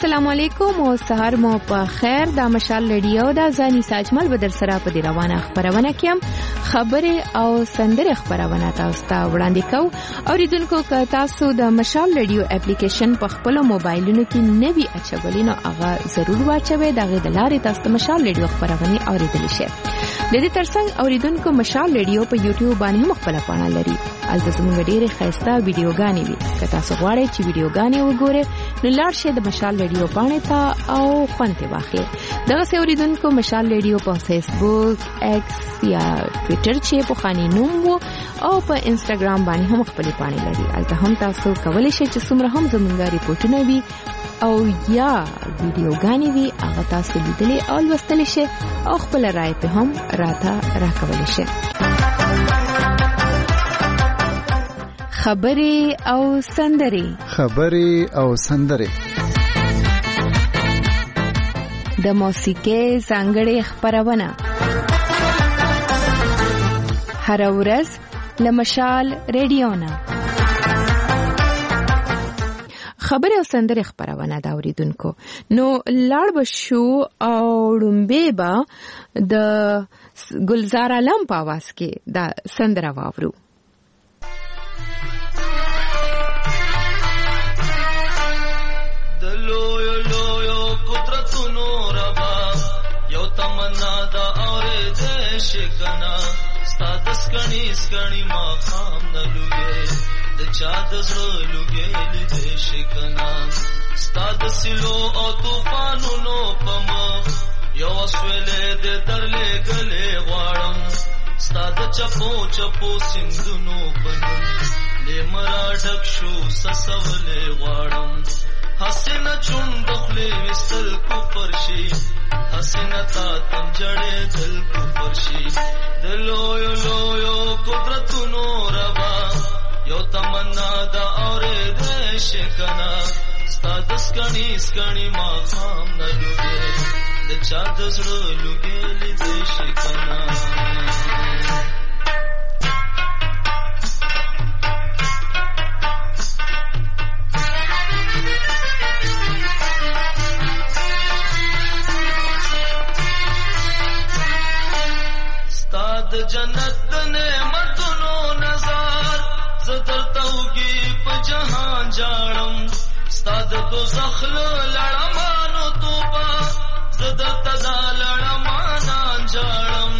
السلام علیکم او سحر مو په خیر. دا مشال رادیو دا ځاني ساجمل بدر سره په دی روانه خبرونه کیم خبره او سندره خبرونه تاسو ته وړاندې کوم. اوریدونکو که تاسو د مشال رادیو اپلیکیشن په خپل موبایلونو کې نوی اچولې نو هغه ضرور واچوي. دا غي د لارې تاسو مشال رادیو خبرونه اوریدل شي. د دې ترڅنګ اوریدونکو مشال رادیو په یوټیوب باندې مختلف پاڼه لري. البته زموږ ډېرې خاصه ویډیوګانې وي. که تاسو غواړئ چې ویډیوګانې وګورئ نو لاړ شئ د مشال رادیو باندې ته او خوند واخلئ. دغه اوریدونکو مشال رادیو په فیسبوک، ایکس یا ټوئیټر چې په خاني نوم وو او په انستګرام باندې هم خپل پاڼې لري. البته هم تاسو کولی شئ چې څومره هم زموږ ریپورتونه وي او یا ویډیوګانې وي هغه تاسو لیدلې او لوستلی شئ او خپل رائے په هم راته راکولی شئ. خبرې او سندرې. خبرې او سندرې د موسیقۍ ځانګړې خبرونه هر ورځ له مشال رادیو نه. خبرې او سندرې خبرونه دا اوریدونکو نو لاړ بشو او ډومبه با د ګلزار علم په आवाज کې دا سندره واورو. شکنا ستاد سکڼي ما خام نه لوګي د چا د زړه لوګي دې شکنا ستاد سلو او طوفانونو پم یو سویلې د درلې غلې غواړم ستاد چپو سندونو پنوم لمرا ډک شو سسولې غواړم حسنه چوند خپلې وستل کو پرشي حسنه تا تم جړې دل کو پرشي دلویو لویو قدرتونو ربا یو تمنا دا اورې دې شکنا ستاد سکڼي ما خام نه لوګي د چا د زړه لوګي دې شکنا د جنت د نعمتونو نظر زدر توګي په جهان جاړم ستاد دوزخ لړمانو توبه زدر تدا لړمان جاړم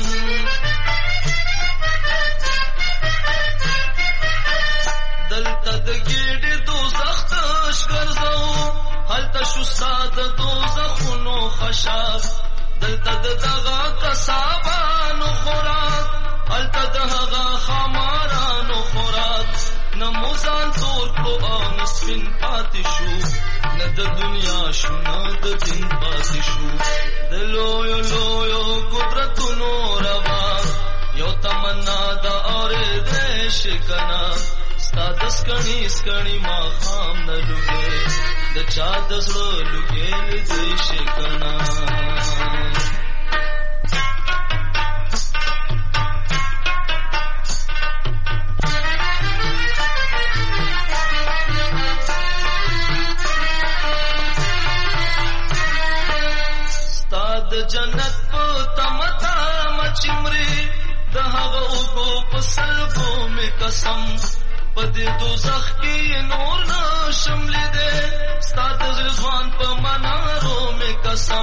دلته د ګډ دوزخ تش ګرځو هلته شو ستاد دوزخونو خشاف دلته دغه کسابانو خوراک هلته دغه خمارانو خوراک نموزان تور کو او نسفین پاتې شو نه د دنیا شو نه د دین پاتې شو د لویو قدرتونو روا یو تمنا دا اورې دې شکنا ستاد سکڼي ما خام نه لوګي د چا د زړه لوګي دې شکنا جنت په تمتا مچمري د هغه اوګو په سلګو می قسم په دې دوزخ کې نور نشم لیدې ستاد ځوان په منارو می قسم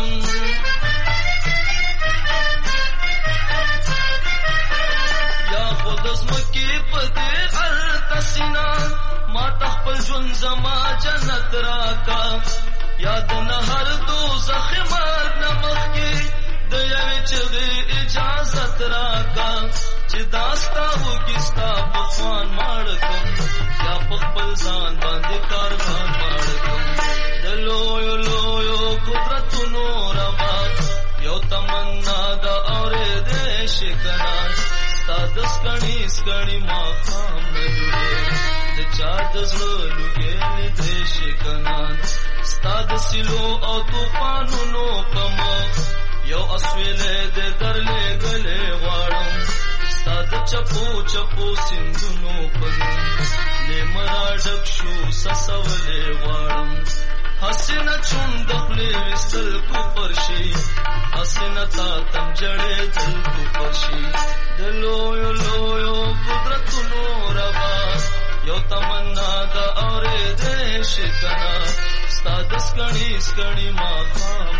یا خود زمکی په دې التسینا ما تخپل ژوند زما جنت راکا یاد نه هر دوزخ مرګ نمخ کې د یوې چغې اجازت راکا چې داستا وګستا په خوان ماړ کوم یا په خپل ځان باندې کاروان ماړ کوم د لویو قدرتونو روا یو تمنا دا اورې دې شکنا ستا د سکڼي ما خام نه لوګي د چا د زړه لوګي دې شکنا ستاد سلو او طوفانونو پم یو اسویلې د درلې غلې غواړم ستاد چپو سندونو پنوم لمرا ډک شو سسولې غواړم حسنا چوند خپل وسل کو پرشي حسنا تا تم جړې دل کو پرشي دلو یو قدرت نور با یو تمنا دا اورې دې شکنا ستاد سکړی ما خام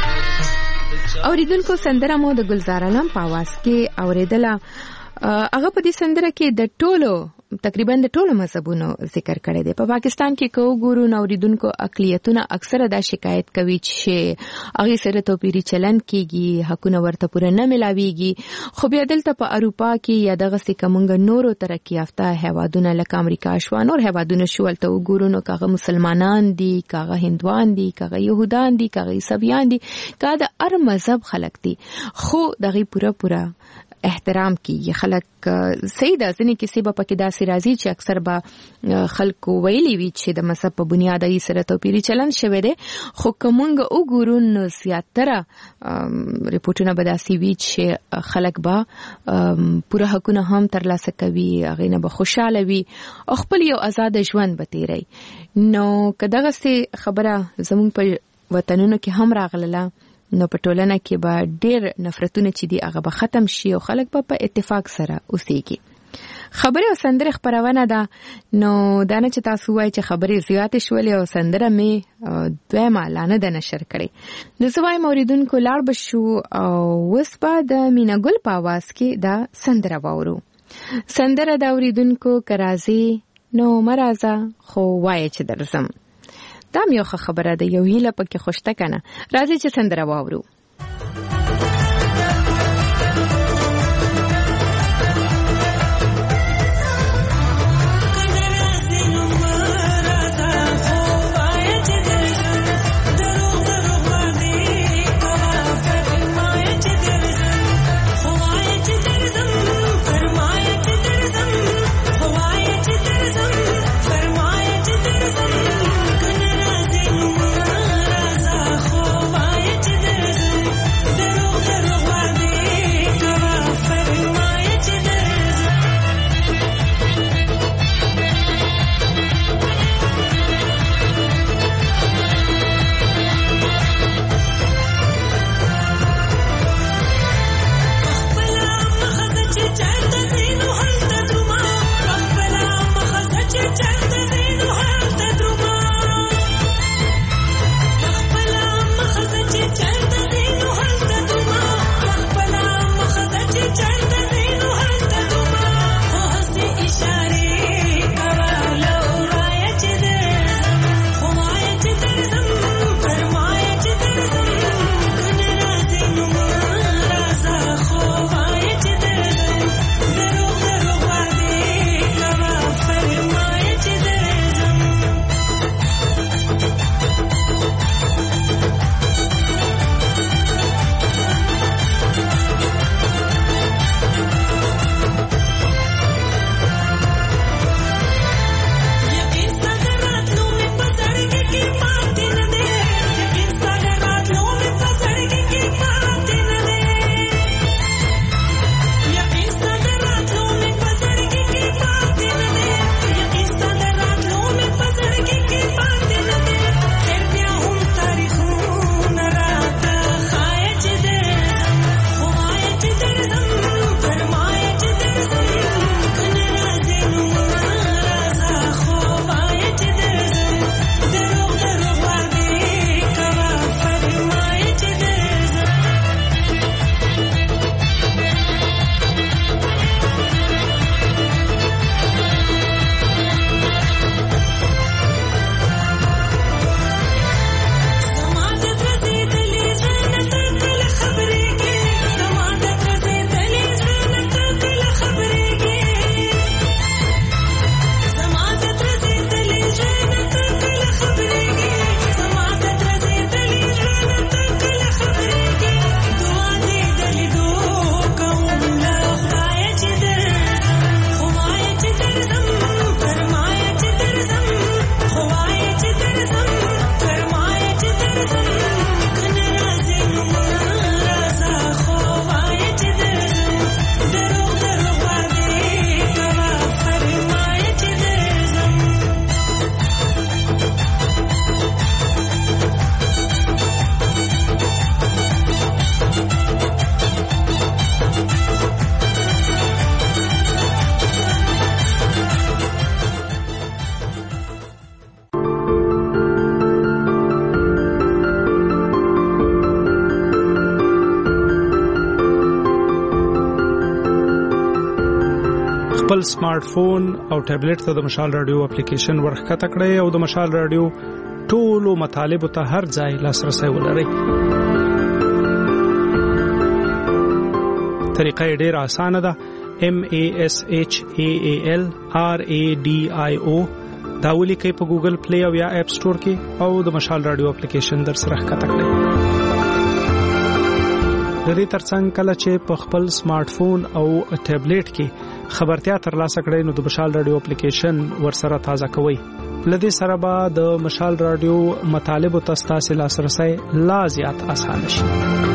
اوریدونکو سندره مو د گلزار علم په आवाज کې اوریدله. هغه په دې سندره کې د ټولو تقریبا د ټولو مذهبونو ذکر کړی دی. په پاکستان کې کو ګورو اوریدونکو اقلیتونه اکثره دا شکایت کوي چې هغه سره توپیری چلن کیږي، حقونه ورته پوره نه ملاويږي. خو بیا دلته په اروپا کې یا دغه سیکمنګ نورو ترقی یافته هیوادونه لکه امریکا شو نور هیوادونه شو ولته وګورو نو کاغه مسلمانان دي، کاغه هندوان دي، کاغه يهودان دي، کاغه عیسویان دي، کاغه هر مذهب خلک دي، خو دغه پوره احترام کیږي. خلک صحیح ده ځنې کې سبب پکې داسې راځي چې اکثر به خلکو ویلي وي چې د مذهب په بنیاد یې سره توپیری چلن شوی دی، خو کومنګ وګورو نو زیاتره ریپورتونه به داسې وي چې خلک به پوره حقونه هم ترلاسه کوي، هغې نه به خوشحاله وي او خپل یو آزاد ژوند به تیری. نو که دغسې خبره زموږ په وطنونو کې هم راغله نو په ټولنه کې به ډېر نفرتونه چې دي هغه به ختم شي او خلک به په اتفاق سره اوسېږي. خبرې او سندرې خپرونه ده. نو دا نه چې تاسو وایئ چې خبرې زیاتې شولې او سندره مې دویمه لا نه ده نشر کړې. نو زه وایم اوریدونکو لاړ به شو او اوس به د مینه ګل په اواز کې دا سندره واورو. سندره د اوریدونکو که راځي نو مه راځه خو وایه چې درځم. دا یو خبره ده، یو هیله پکې خوشته کنه. راځي چې سندره واورو. Raza, خپل سمارټ فون او ټابلیټ ته د مشال رادیو اپلیکیشن ورخکته کړئ او د مشال رادیو ټولو مطالبو ته هر ځای لاسرسي ولرئ. طریقه یې ډېره اسانه ده. MASHAALRADIO دا ولیکئ په ګوګل پلی او یا اپ سٹور کې او د مشال رادیو اپلیکیشن در سره ښکته کړئ. د دې ترڅنګ کله چې په خپل سمارټ فون او ټابلیټ کې خبرتیا ترلاسه کړئ نو د مشال رادیو اپلیکیشن ورسره تازه کوئ. لدې سره به د مشال رادیو مطالبو ته ستاسو لاسرسي لا زیات اسانه شي.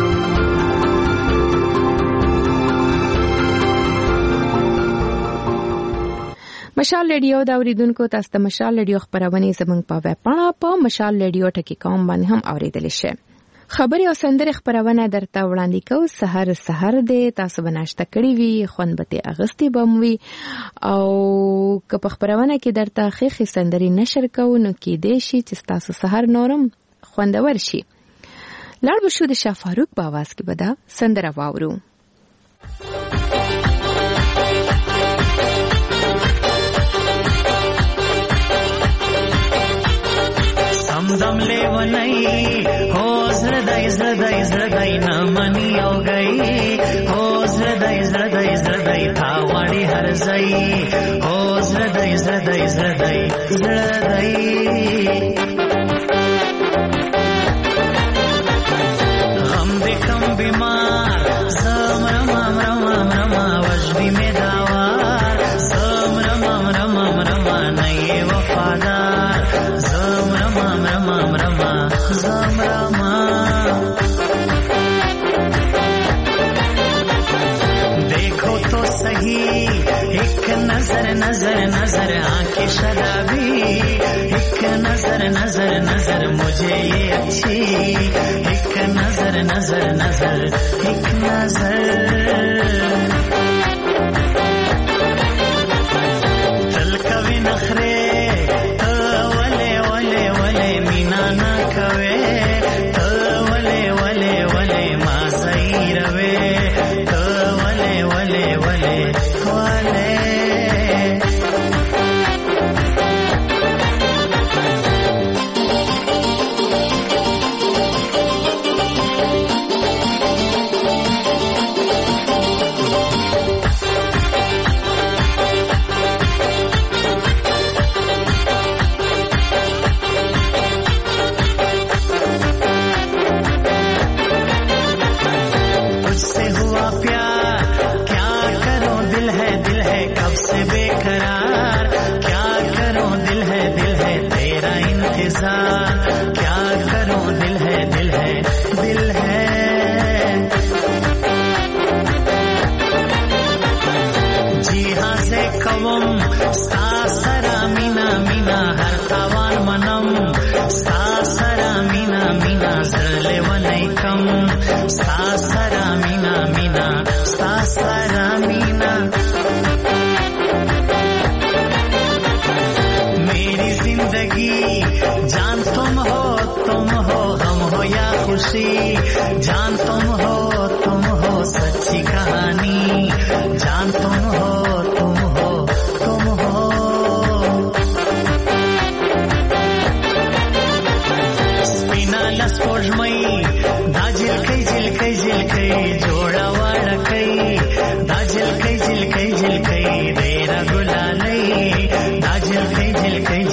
مشال رادیو دا اوریدونکو تاسو ته مشال رادیو خبرونه زموږ په ویب پاڼه په mashalradio.com باندې هم اوریدل شئ. خبري او سندره خبرونه درته وړاندې کوو. سحر دې تاسو بناشته کړی وي، خوند به اغستی بموي او که په خبرونه کې درته خېخي سندري نشر کوو نو کې دې شي چې تاسو سحر نورم خوندور شي. لړ بشو د شاه فاروق په आवाज کې به دا سندره واورو. दम लेवनई हो زړدای نامنی او گئی हो زړدای تاوړی هر ځای हो زړدای غم دې کم بیمار زمرم وجدی می داوار زمرم نه وفادار زمرم देखो तो सही एक नजर आंखें शराबी एक नजर मुझे ये अच्छी एक नजर एक नजर दिल कभी नखरे वले मीना ना कवे वले माँ सही रवे वले जान तुम हो सच्ची कहानी जान तुम हो स्पिना लस्पोजमई दाजिल कई जोड़ा वाड़ा कई दाजिल कई देरा गुलालई दाजिल कई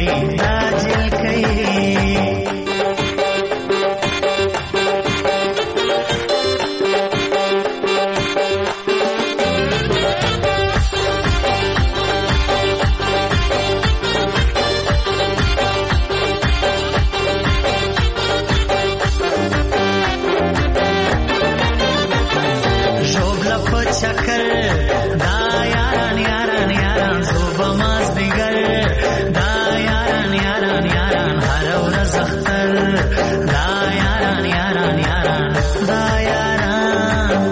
चक्कर दा यारान सुबमास बिगर दा यारान हर औरज अख्तर दा यारान दा यारान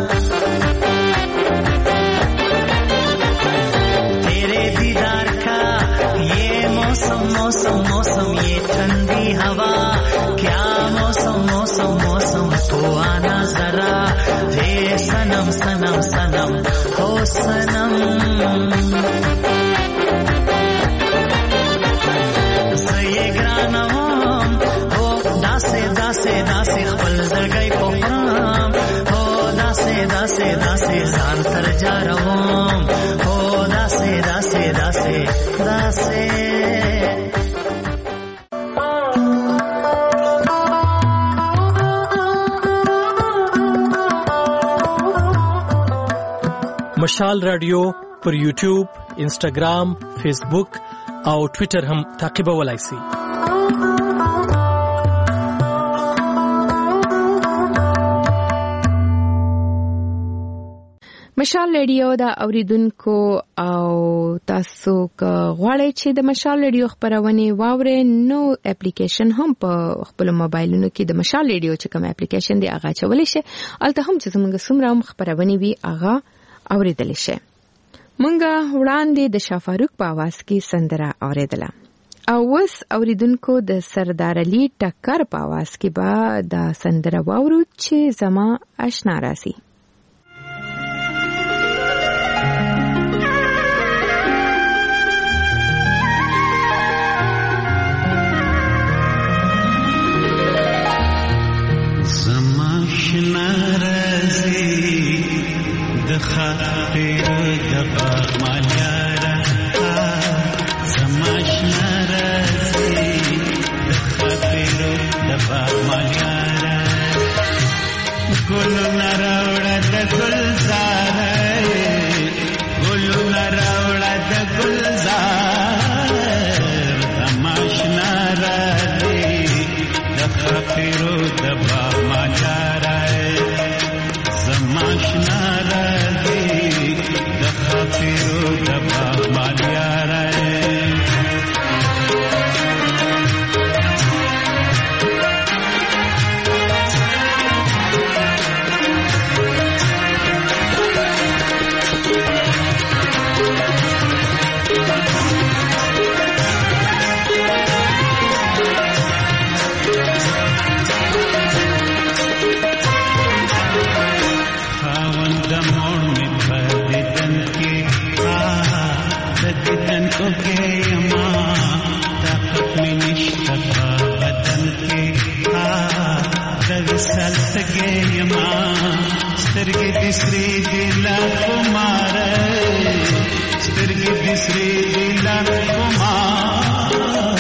तेरे दीदार का ये मौसम ये ठंडी हवा क्या मौसम तो आना जरा रे सनम हो सनम सये ग्रानम हो दासे दासे दासे खपल जगई पोखराम हो दासे दासे दासे जान तर जारवम हो दासे दासे दासे दासे مشال رادیو پر یوټیوب، انسټاګرام، فیسبوک او ټوئیټر هم تعقیبولای شئ. مشال رادیو دا اوریدونکو او تاسو غواړئ چې د مشال رادیو خبرونه واورئ نو اپلیکیشن هم په خپل موبایلونو کې د مشال رادیو چې کوم اپلیکیشن دی هغه چولې شي. الته هم چې زموږ سمرا خبرونه وي هغه اوریدل شي. مونږه وړاندې د شافاروق په आवाज کې سندره اوریدله او وس اوریدونکو د سردار علي ټکر په आवाज کې به د سندره واورو چې زما آشنا راسي. زما آشنا راسي د خاطر د مالیارا زماشنا رازي د خاطر د مالیارا ګل نراوړه د ګلزار ګل نراوړه د ګلزار زماشنا رازي د خاطر د مالیارا زماشنا फिरो दबा मालियारा के अम्मा ताकत में निष्ठा बदन के दरअसल के अम्मा स्वर्ग दिसरी दिला कुमार स्वर्ग दिसरी दिला कुमार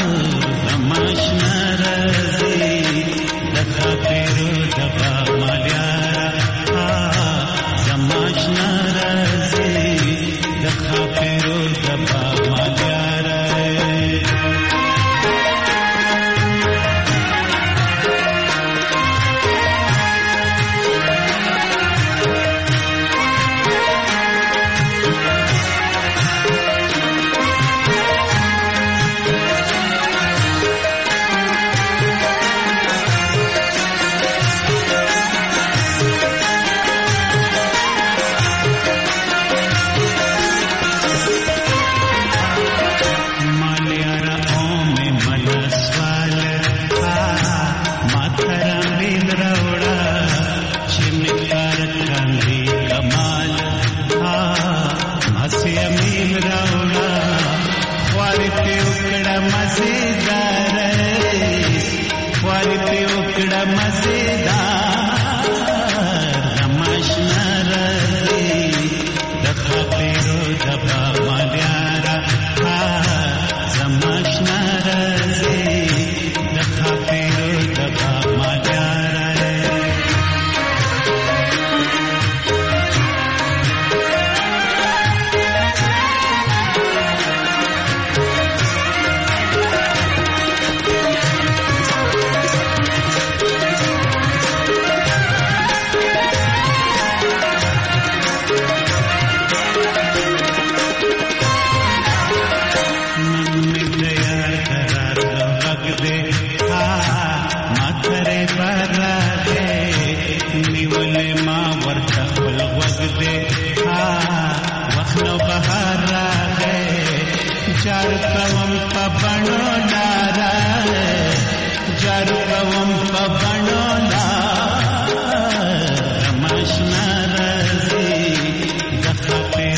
तमाशना रजी दखा पेरो दबा मालियारा तमाशना रजी दखा पेरो दबा पे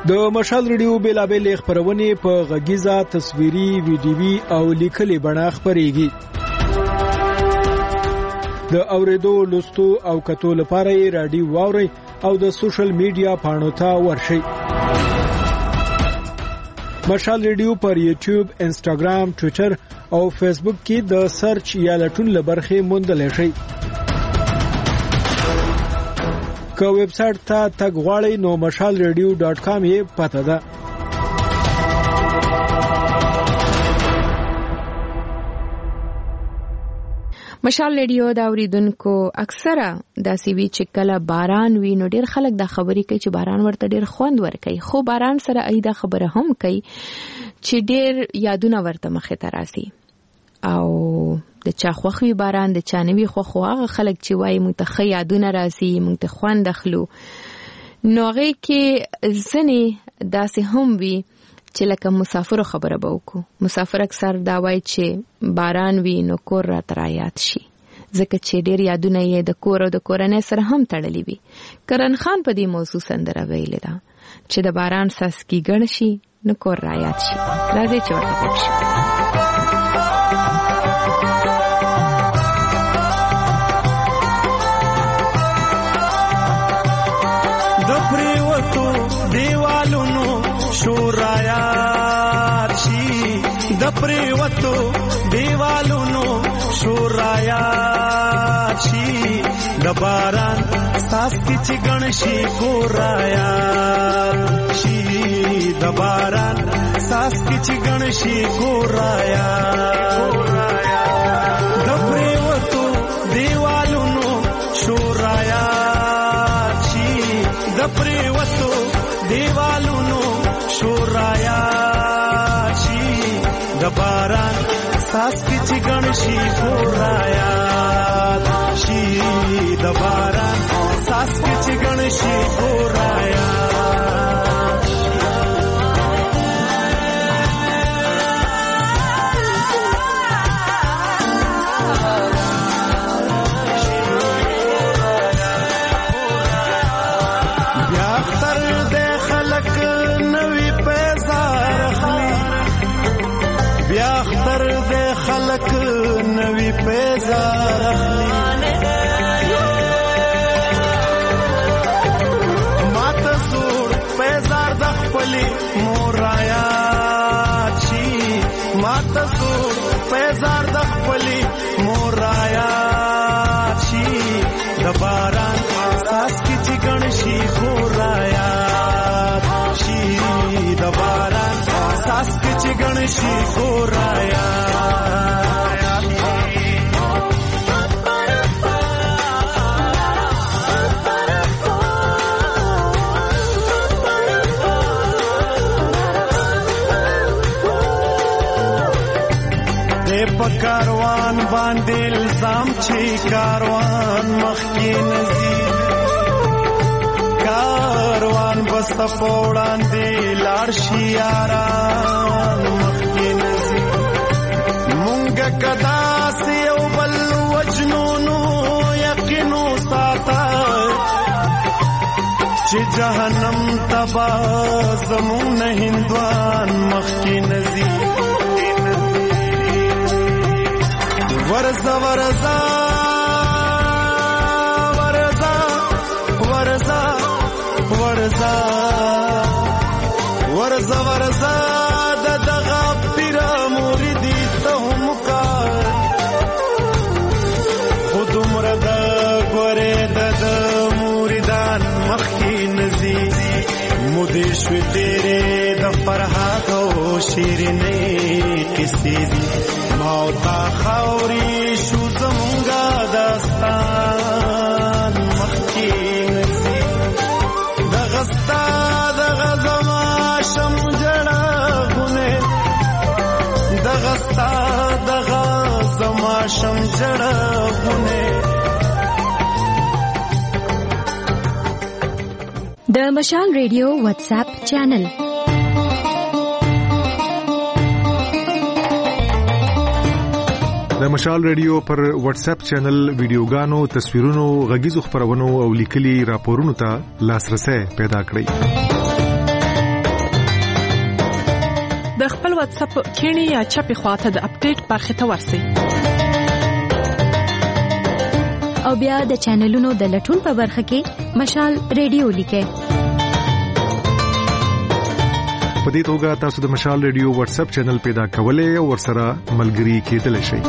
د مشال ریډیو بیلابل خبرونه په غږیزه تصویري ویډیوي او لیکلي بڼه خبريږي. د اوریدو لوستو او کتو لپاره یې رادیو واوري او د سوشل میډیا پاڼو ته ورشئ. مشال ریډیو پر یوټیوب، انسټاګرام، ټوئیټر او فیسبوک کې د سرچ یا لټون لبرخې موندلی شئ. که ویب سټ ته تګ غواړئ نو mashalradio.com یې پته ده. مشال ریډیو دا اوریدونکو اکثره داسې وی چې کله باران وي نو ډیر خلک دا خبرې کوي چې باران ورته ډیر خوند ورکوي، خو باران سره ایدا خبره هم کوي چې ډیر یادونه ورته مخې ته راځي او د چا خوخوي باران د چا نوي خوخو هغه خلک چې وایي مونږ ته ښه یادونه راځي، مونږ ته خوند اخلو. نو هغې کې ځینې داسې هم وي چې لکه مسافر خبره به وکړو. مسافر اکثر دا وایي چې باران وي نو کور راته رایاد شي، ځکه چې ډېر یادونه یې د کور او د کورنۍ سره هم تړلي وي. کرن خان په دې موضوع سندره ویلې ده چې د باران څاڅکي ګڼ شي نو کور رایاد شي. راځئ چې ورته پوه شو. د پریوتو دیوالونو شورایات شي، د پریوتو دیوالونو شورایات شي، د باران څاڅکي چې ګڼ شي ګورایات شي، د باران څاڅکي چې ګڼ شي ګورایات، د پریوتو دیوالونو شورایات شي، د پریوتو دیوالونو شورایات شي، د باران څاڅکي چې ګڼ شي ګورایات شي، د باران څاڅکي چې ګڼ شي ګورایات شي. بیا اختر د خلک نوی پیزار اخلي، بیا اختر د خلک نوی پیزار اخلي، ماته زور پیزار د خپلې مورایات شي، ماته زور پیزار د خپلې مورایات شي، د باران څاڅکي چې ګڼ شي ګورایات شي، د باران څاڅکي چې ګڼ شي ګورایات شي. په کاروان باندې الزام چې کاروان مخکې نزي، کاروان بس په وړاندې لاړ شي یاران مخکې نزي، مونږ کدا سي یو بل وجنونو یقینو ساته چې جهنم تبا زمون هندوان مخکې نزي، ورزا ورزا ورزا ورزا ورزا ورزا ورزا د دغه پیر مریدی ته هم کار خود مرد ګوره د مریدان مخکې نزي، مودې شوې تیرې د فرحات او شیرینې کیسې دي، موتا خاوري شو زمونږه داستان مخکې نزي، دغه ستا دغه زما شم جړغونه، دغه ستا دغه زما شم جړغونه. د مشال ریډیو واتس اپ چینل د مشال ریډیو پر واتس اپ چینل ویډیوګانو، تصویرونو، غږیزو خبرونو او لیکلي راپورونو ته لاسرسي پیدا کړئ. د خپل واتس اپ کینی یا چپی خواته د اپډیټ برخه ته ورسئ او بیا د چینلونو د لټون په برخه کې مشال ریډیو لیکئ. په دې توګه تاسو د مشال ریډیو واتس اپ چینل پیدا کولای او ورسره ملګري کېدلی شئ.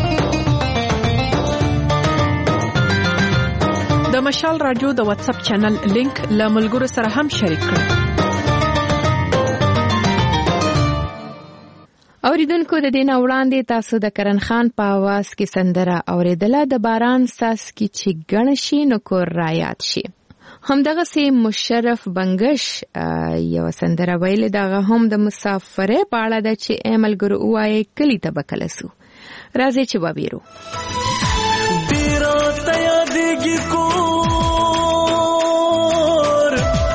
د مشال رادیو د واتس اپ چینل لینک له ملګرو سره هم شریک کړئ. اوریدونکو د دې نه وړاندې تاسو د کرن خان په आवाज کې سندره اوریدله د باران ساس کې چې ګڼ شي نو کور را یاد شي. همدغه سي مشرف بنگش یو سندره ویل دغه هم د مسافرې په اړه د چې عمل ګرو وای کلی تبکلسو راځي چې وبیرو ډیرو تیا دیږي کور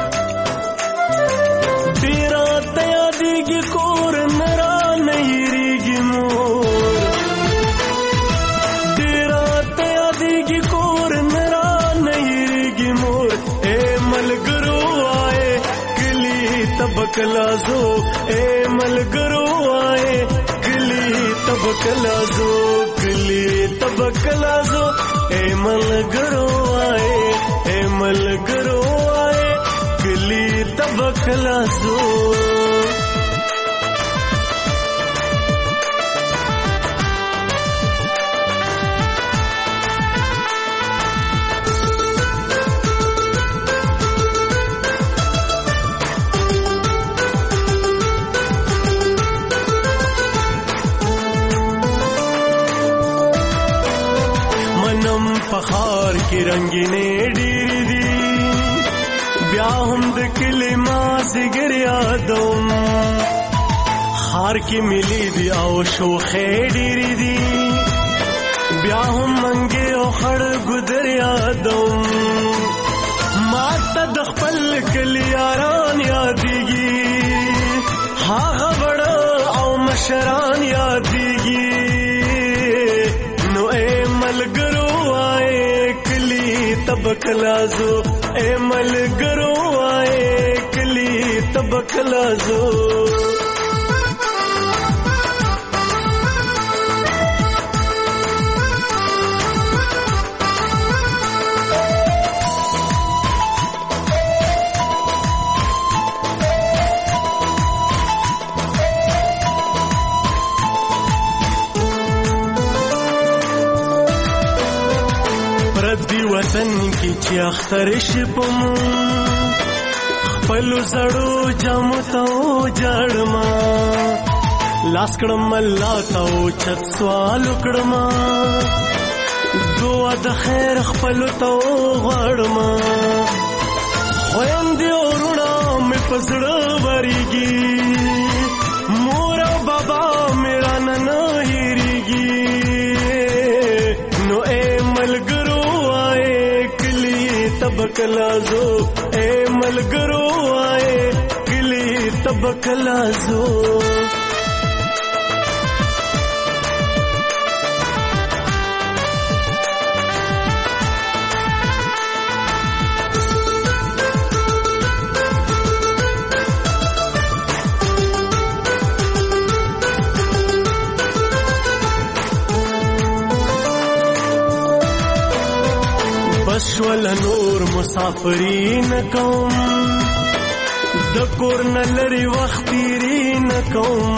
ډیرو تیا دیږي کور نرا نه یریږي مور ډیرو تیا دیږي کور نرا نه یریږي مور اے ملګرو آئے کلی تبکلازو اے ملګرو آئے کلی تبکلازو کلی تبکلازو اے ملګرو آئے کلی تبکلازو پخار کی رنگینے ډېری دي بیا هم د کلی ما زګر یادوم خار کی ملي دي او شوخې ډېری دي بیا هم منګي او خړ ګدر یادوم ما ته د خپل کلی یاران یادېږي هغه وړ او مشران یادېږي نو اے ملګرو تبکلازو اے ملګرو آئے کلی تبکلازو وطن کی چې اختر شپم خپل زړو جامو ته جړما لاس کړم الله ته چت سوال کړم دعا د خیر خپل ته غړما خويندې ورونه مې پزړه وريږي مور او بابا میرا نن هېریږي نو اے ملګرو تبکلازو اے ملګرو آئے کلی تبکلازو شول نور مسافرین کوم د کور نه لري وخت تیرین کوم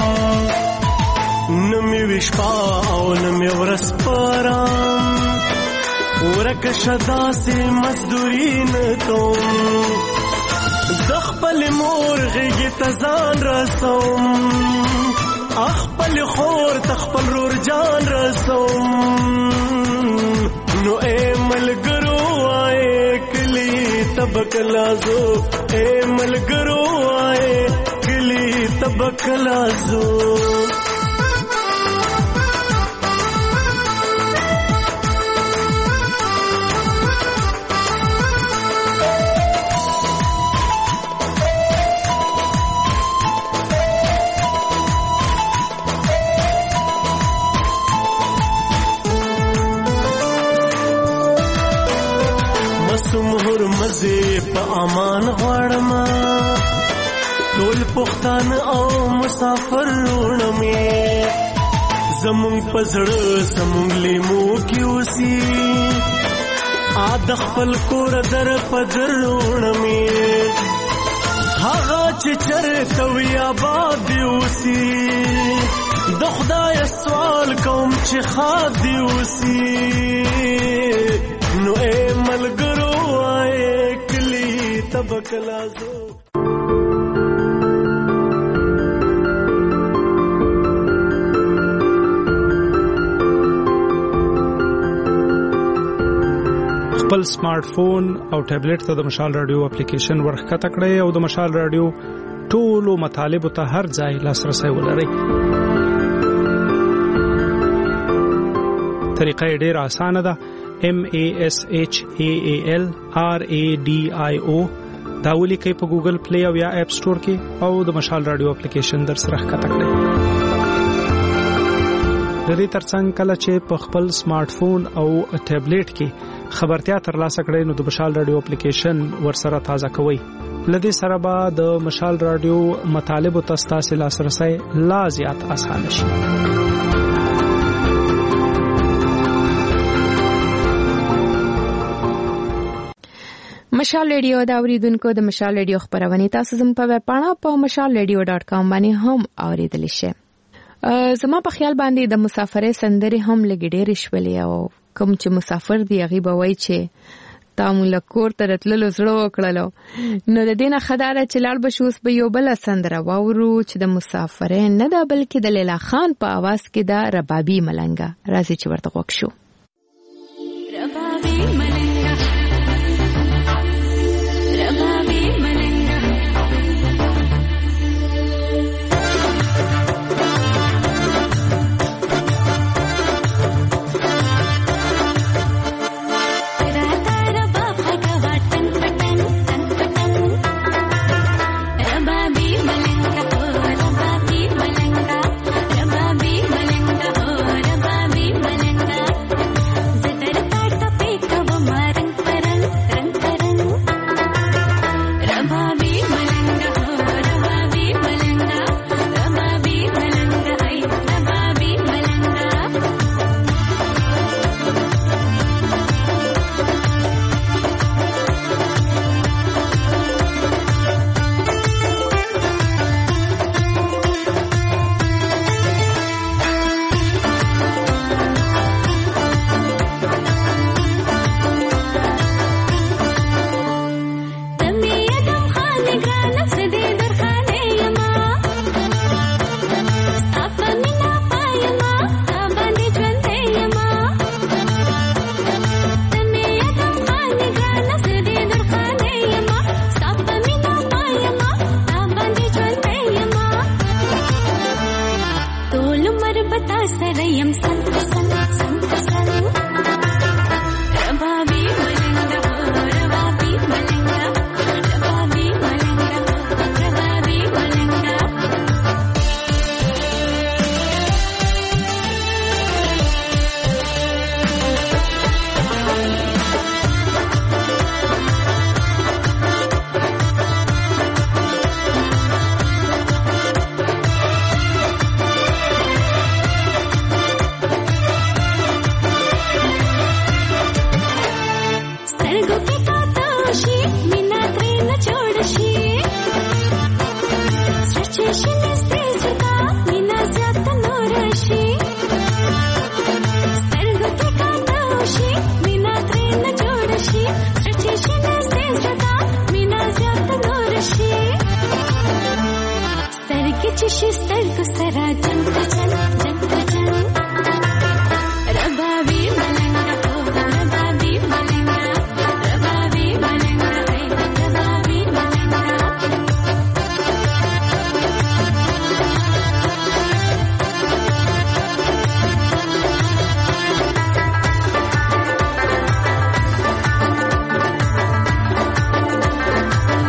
نمی وشپا او نمی ورس پرام ورک شدا سی مزدورین کوم د خپل مور غیږ ته ځان رسوم خپل خور تخپل رور جان رسوم نو اے ملګرو تبکلازو اے ملګرو آئے کلی تبکلازو مهر مزه په امان غړما ټول پښتون او مسافر ورونه مې زمونږ پزړه زمونږ لیمو کې اوسي د خپل کور در پدر ورونه مې هغه چې چرته وي آباد دی اوسي د خدای سوال کوم چې خاد دی اوسي نو اے ملګرو آئے کلی تبکلازو خپل سمارټ فون او ټابلیټ ته د مشال رادیو اپلیکیشن ورخکته کړئ او د مشال رادیو ټولو مطالب ته هر ځای لاسرسي ولرئ. طریقه ډېره اسانه ده. MASHAALRADIO دا ولیکئ په ګوګل پلی او یا اپ سٹور کې او د مشال رادیو اپلیکیشن در سره ښکته کړئ. د دې ترڅنګ کله چې په خپل سمارټ فون او ټابلیټ کې خبرتیا ترلاسه کړئ نو د مشال رادیو اپلیکیشن ورسره تازه کوئ. لدې سره به د مشال رادیو مطالب او تاسو لاسرسي لا زیات اسانه شي. مشال ریډیو دا اوریدونکو د مشال ریډیو خبرونه تاسو زموږ په ویب پاڼه په mashalradio.com باندې هم اوریدلی شئ. زما په خیال باندې د مسافرې سندري هم لګډېرې شولې او کوم چې مسافر دی هغه به وای چې تاسو لکور ته راتللو زړه وکړلو نو د دینه خدای چې لاړ بشوس به یو بل سندره واورو چې د مسافرې نه ده بلکې د لیلا خان په आवाज کې دا ربابي ملنګا راځي چې ورته وښو. ربابي ملنګا ربابي ملنګا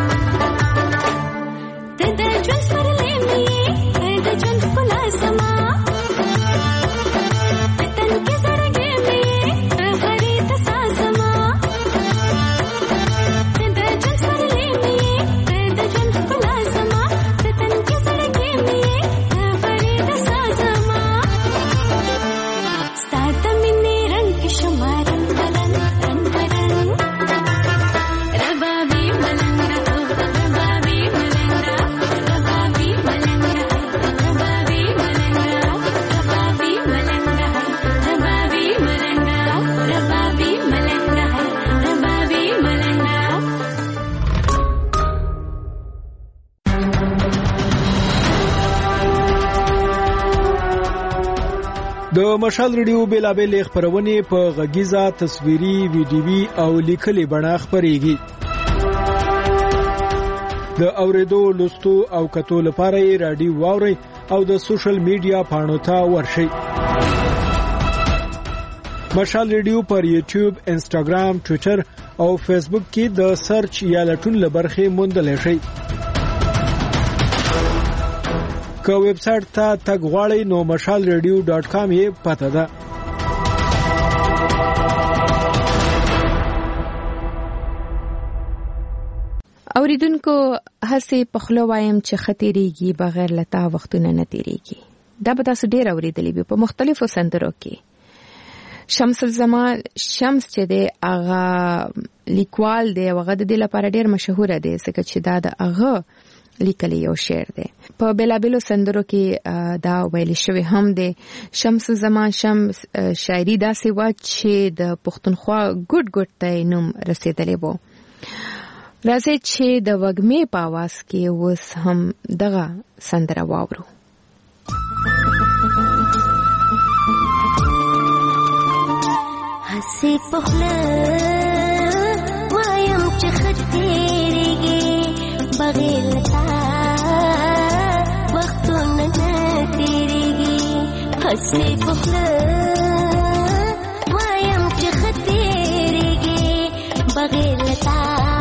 ژوند خلاصما د مشال ریډیو بیلابل خبرونه په غږیزه تصویري ویډیوي او لیکلي بڼه خبريږي. د اوریدو لوستو او کتو لپاره رادیو واوري او د سوشل میډیا پاڼو ته ورشئ. مشال ریډیو پر یوټیوب، انسټاګرام، ټوئیټر او فیسبوک کې د سرچ یا لټون لبرخه موندل شي. که ویب سټ ته تګ غواړئ نو mashalradio.com یې پته ده. اوریدونکو هڅه پخلو وایم چې خطرېږي بغیر لتا وختونه نه تیریږي. دا به تاسو ډیر اوریدلې به په مختلفو سندرو کې. شمس الزمان شمس چې دی هغه لیکوال دی او هغه د دې لپاره ډیر مشهور دی ځکه چې دا د هغه لیکلی یو شعر دی. په بلابلو سندرو کې دا ویل شوی هم دی. شمس الزمان شمس شاعري داسې و چې د پښتونخوا ګډ ته نوم رسیدلی وو. راځي چې د وږمې په आवाज کې اوس هم دغه سندره واورو. هسې پخله وایم چې خطرېږي بغیر لتا وختونه نه تېرېږي. هسې پخله وایم چې خطرېږي بغیر لتا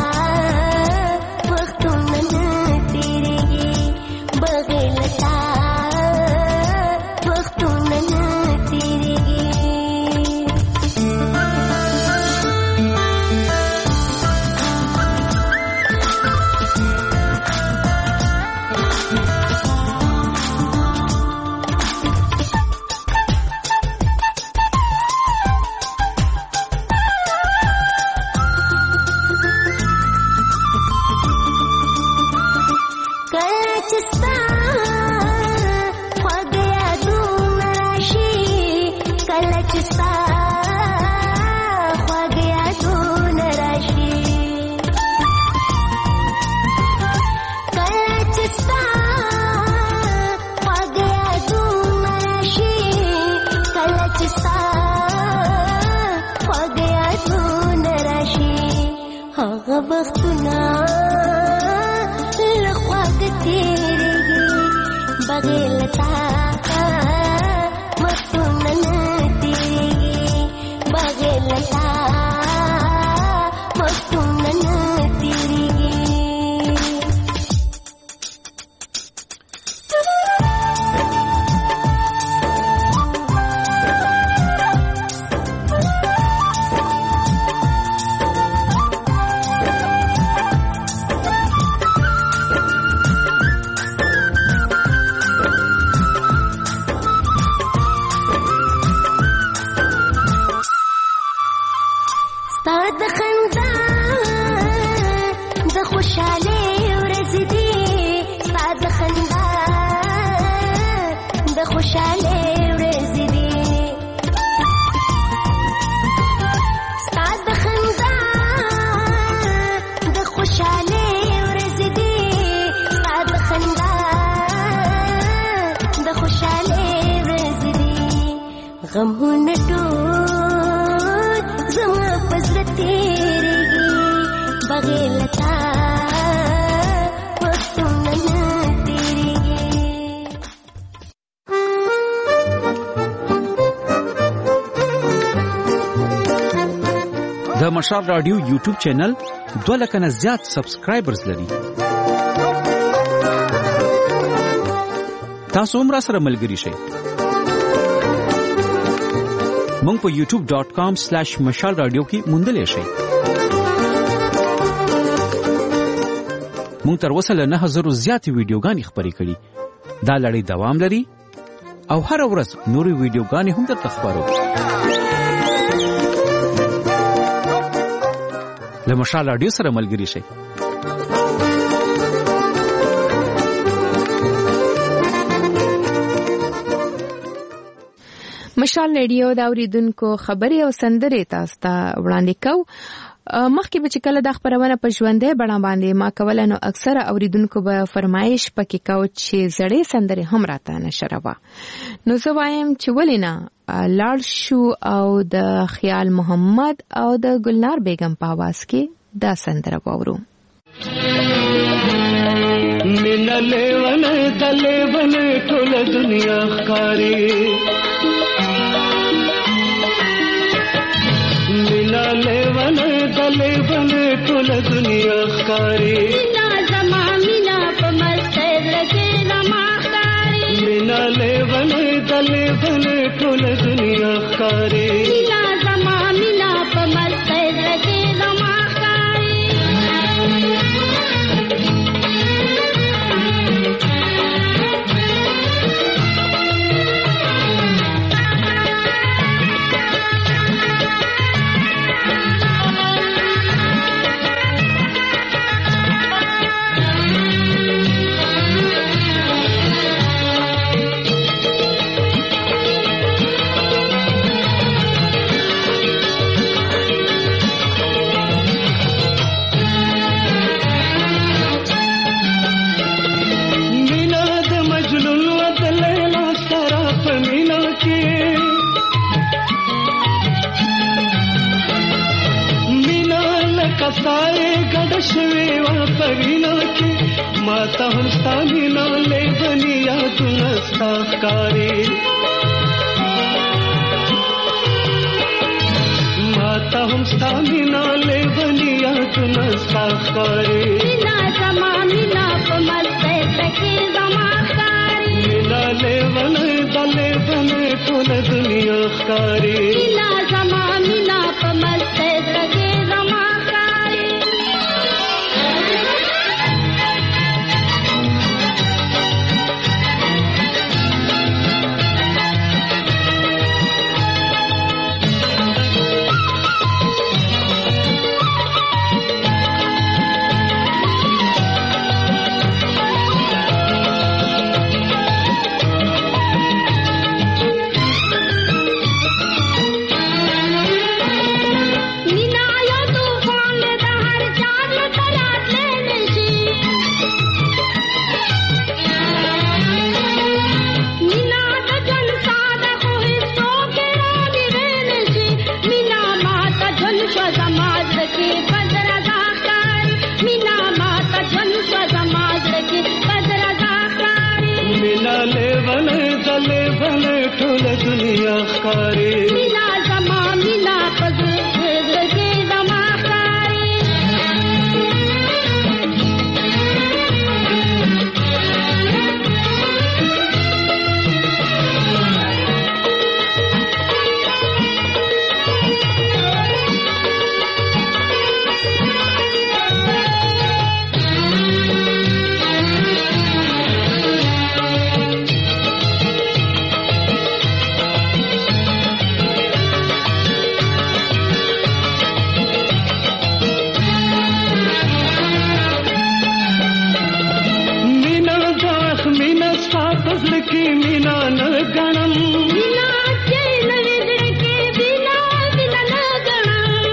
د مشال رادیو یوټیوب چینل 2 لک نه زیات سبسکرایبرز لري. تاسو هم را سره ملګری شئ. مونږ په youtube.com/mashalradio کې موندلې شئ. مونږ تر اوسه له 9000 زیات ویډیوګانې خبرې کړې. دا لړۍ دوام لري او هر ورځ نورې ویډیوګانې هم درته خبرو. له مشال رادیو سره ملګری شئ. مشال رادیو دا اوریدونکو خبري او سندري تاسو ته وړاندې کو. مخکې به چې کله د خبرونه په ژوندۍ بڼه باندې ما کوله نو اکثره اوریدونکو به فرمایش پکې کاوه چې زړې سندرې هم راته نشروه. نو زه وایم چې ولې نه لاړ شو او د خیال محمد او د ګلنار بیگم په आवाज کې دا سندره واورو. مینا لیون دلیون ټول دنیا ښکاری مینا لیون دلیون ټول دنیا ښکاری مینا زما مینا په مسته لکه زما ښکاری مینا لیون دلیون ټول دنیا ښکاری مینا زما مینا په مسته لکه زما ښکاری سائے گډ شوی وا پرینا کې ماته هم ستانه نه لګنی یادونه ستاخکاری ماته هم ستانه نه لګنی یادونه ستاخکاری مینا زما مینا په مسته کې زما ښکاری مینا لیون دلیون ټول دنیا ښکاری مینا زما مینا په مسته کې زما مینا زما مینا پزړه کې زما ښکاری مینا نه غنم مینا چې نوې دې کې بنا بنا نه غنم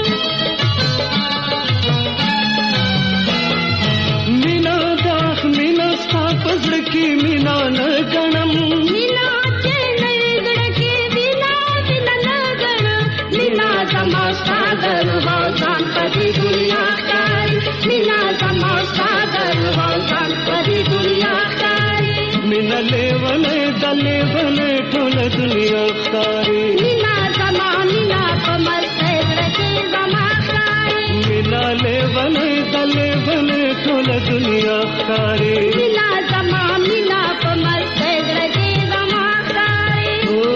مینا داخ مینا پزړ کې مینا نه غنم مینا چې نوې دې کې بنا بنا نه غنم مینا زما ساده روزان په دې دنیا ښکاری مینا زما ساده روزان په دې دنیا ښکاری مینا لیون دلیون ټول دنیا ښکاری مینا زما مینا په مسته کې زما ښکاری مینا لیون دلیون ټول دنیا ښکاری مینا زما مینا په مسته کې زما ښکاری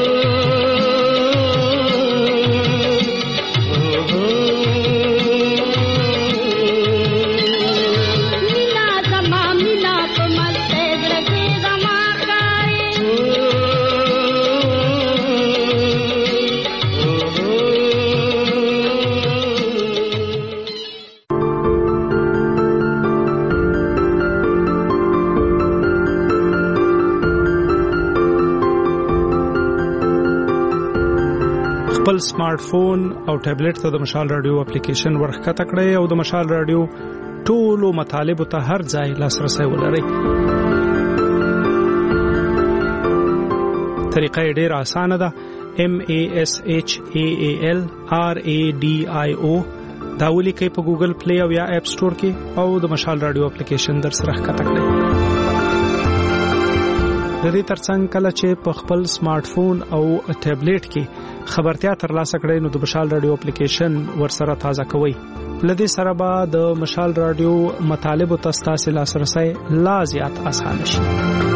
مینا زما مینا په مسته کې زما ښکاری خپل سمارټ فون او ټابلیټ ته د مشال رادیو اپلیکیشن ورخکته کړئ او د مشال رادیو ټولو مطالبه ته هر ځای لاسرسي ولرئ. طریقه ډیره اسانه ده. MASHALRADIO دا ولیکئ په ګوګل پلی او یا اپ سٹور کې او د مشال رادیو اپلیکیشن در سره ښکته کړئ. د دې ترڅنګ کله چې په خپل سمارټ فون او ټابلیټ کې خبرتیا ترلاسه کړئ نو د مشال رادیو اپلیکیشن ورسره تازه کوئ. لدې سره به د مشال رادیو مطالبه تاسو لاسرسي لا زیات آسان شي.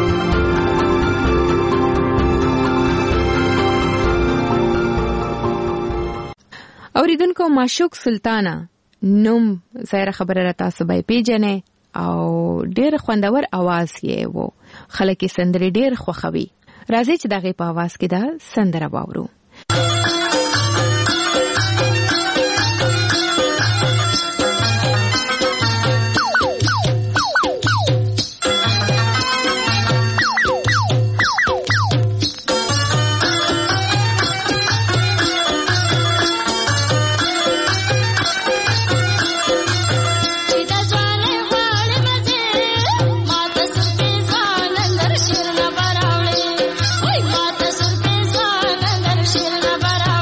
اوریدونکو معشوق سلطانه نوم زهره خبره را تاسو به پیژنې او ډېر خوندور आवाज یې وو. خلک یې سندرې ډېر خوښوي. راځي چې دغه په आवाज کې دا سندره واورو. Bara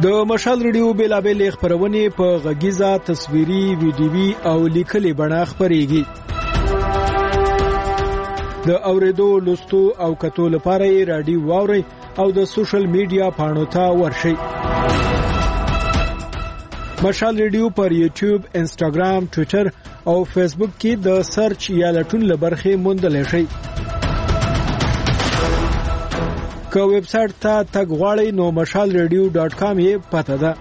د مشال ریډیو بیلابل خبرونه په غږیزه تصویري ویډیوي او لیکلي بڼه خبريږي د اوریدو لوستو او کتو لپاره رادیو واوري او د سوشل میډیا پاڼو ته ورشي مشال ریډیو پر یوټیوب انسټاګرام ټوئیټر او فیسبوک کې د سرچ یا لټون لبرخه موندل شي که ویب سټ ته تګ غواړئ نو mashalradio.com یې پته ده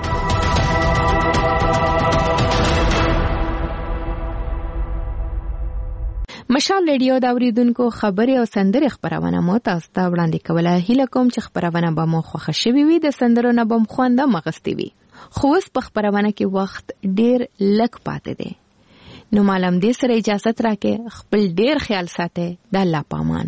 مشال ریډیو دا اوریدونکو خبري او سندري خبرونه مو تاسو ته وړاندې کوله هیله کوم چې خبرونه به مو خوښ شي وي د سندرو نه بم خوانده مغستی وي خو اوس په خبرونه کې وخت ډیر لږ پاتې دی نو معلوم دې سره اجازه راکې خپل ډیر خیال ساتئ د الله پامان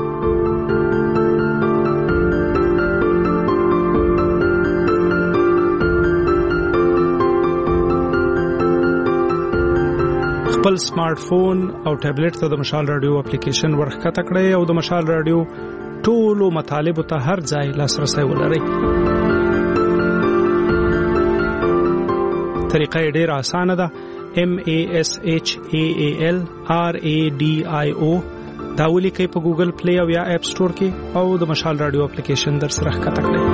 خپل سمارټ فون او ټابلیټ ته د مشال رادیو اپلیکیشن ورخکته کړئ او د مشال رادیو ټولو مطالبه ته هر ځای لاسرسي ولرئ طریقه ډیره اسانه ده MASHALRADIO دا ولیکئ په ګوګل پلی او یا اپ سٹور کې او د مشال رادیو اپلیکیشن در سره ښکته کړئ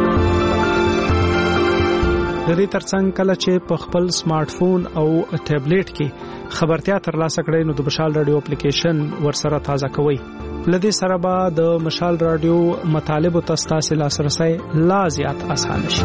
د دې ترڅنګ کله چې په خپل سمارټ فون او ټابلیټ کې خبرتیا ترلاسه کړئ نو د مشال رادیو اپلیکیشن ورسره تازه کوئ لدې سره به د مشال رادیو مطالبه تاسو لاسرسي لا زیات آسان شي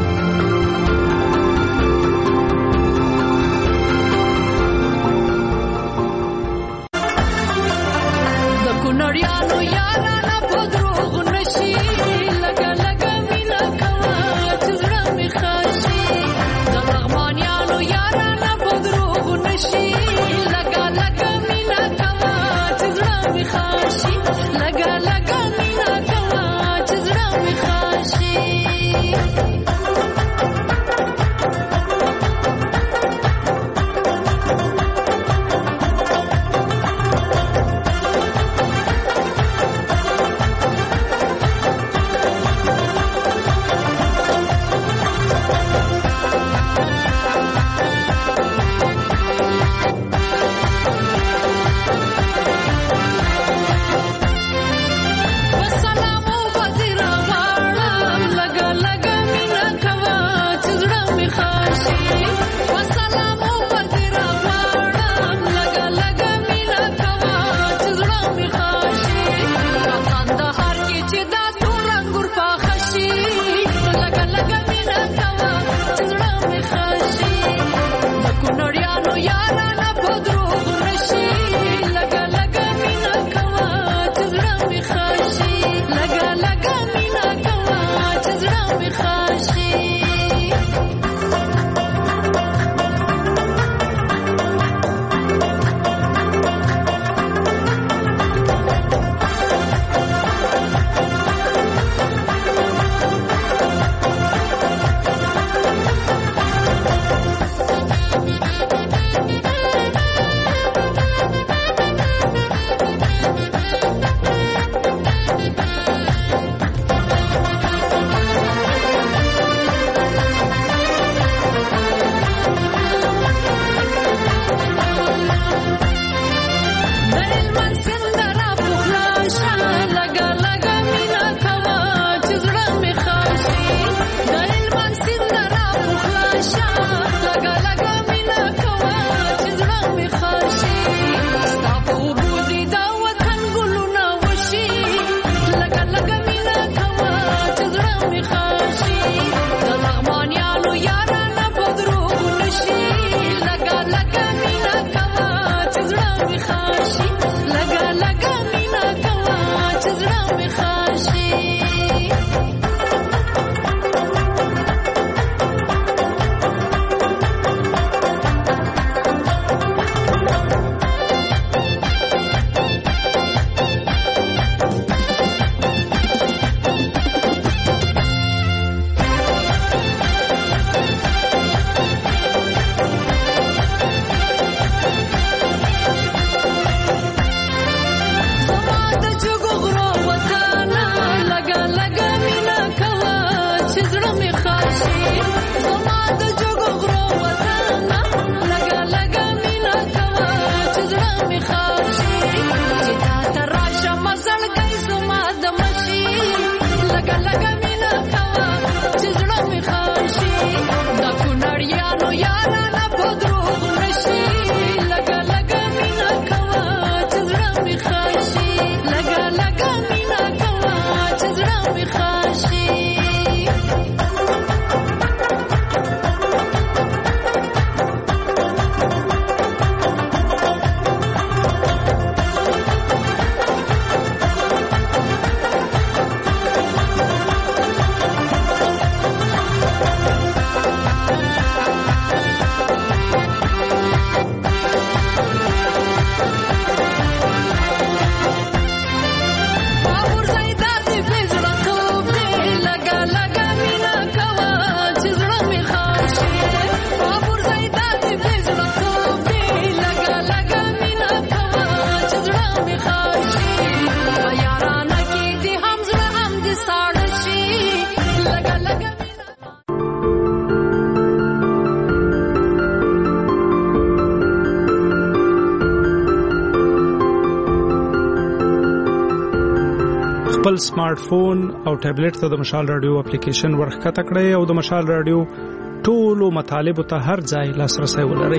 خپل سمارټ فون او ټابلیټ ته د مشال رادیو اپلیکیشن ورخکته کړئ او د مشال رادیو ټولو مطالبه ته هر ځای لاسرسي ولرئ.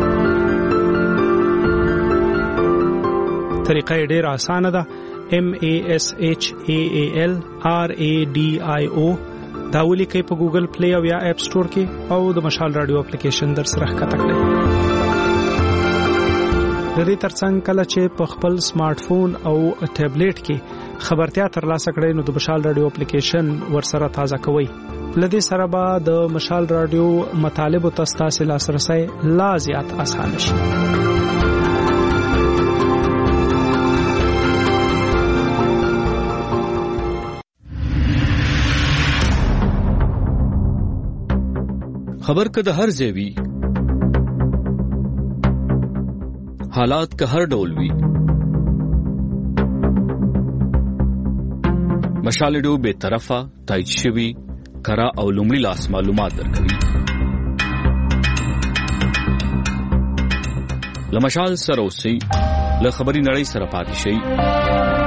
طریقه ډېر اسانه ده. MASHAALRADIO دا ولیکئ په ګوګل پلی او یا اپ سٹور کې او د مشال رادیو اپلیکیشن در سره ښکته کړئ. د دې ترڅنګ کله چې په خپل سمارټ فون او ټابلیټ کې خبرتیا ترلاسه کړئ نو د مشال رادیو اپلیکیشن ورسره تازه کوئ. لدې سره به د مشال رادیو مطالبه ته ستاسو لاسرسي لا زیات آسان شي. خبر که د هر ځای وي، حالات که هر ډول وي، مشال رادیو به طرفه تایید شوی کرا او لومړی لاس معلومات درکوي. له مشال سره اوسئ، له خبري نړۍ سره پاتې شئ.